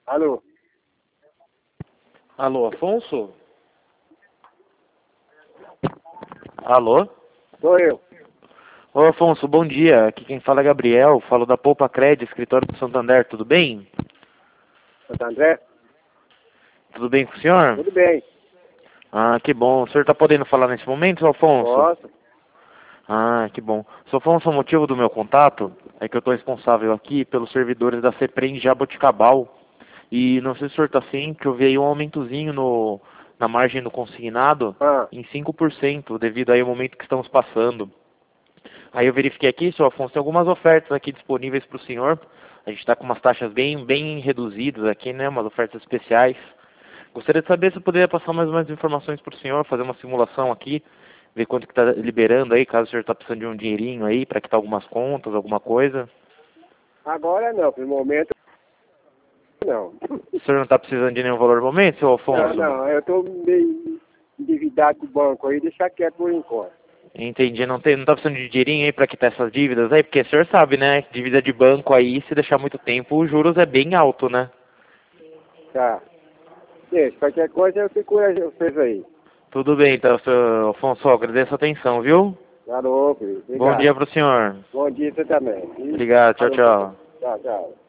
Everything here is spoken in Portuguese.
Alô? Alô, Afonso? Alô? Sou eu. Ô, Afonso, bom dia. Aqui quem fala é Gabriel, falo da Poupa Cred, escritório do Santander, tudo bem? Santo André? Tudo bem com o senhor? Tudo bem. Ah, que bom. O senhor está podendo falar nesse momento, seu Afonso? Posso? Ah, que bom. Seu Afonso, o motivo do meu contato é que eu estou responsável aqui pelos servidores da CEPREM Jaboticabal. E não sei se o senhor está assim, que eu vi aí um aumentozinho na margem do consignado Ah, em 5%, devido aí ao momento que estamos passando. Aí eu verifiquei aqui, seu Afonso, tem algumas ofertas aqui disponíveis para o senhor. A gente está com umas taxas bem reduzidas aqui, né? Umas ofertas especiais. Gostaria de saber se eu poderia passar mais umas informações para o senhor, fazer uma simulação aqui, ver quanto que está liberando aí, caso o senhor está precisando de um dinheirinho aí para quitar algumas contas, alguma coisa. agora não, pelo momento não. O senhor não está precisando de nenhum valor no momento, seu Não, Afonso? não, eu estou meio endividado com o banco aí, deixa quieto por enquanto. Entendi, não está precisando de dinheirinho aí para quitar essas dívidas aí, porque o senhor sabe, né? Dívida de banco aí, se deixar muito tempo, os juros é bem alto, né? Tá. Deixa, qualquer coisa eu procuro vocês aí. Tudo bem, então, seu Afonso, agradeço a atenção, viu? Alô, filho. Bom Obrigado. dia pro senhor. Bom dia você também. Obrigado, tchau, Falou, tchau. tchau, tchau.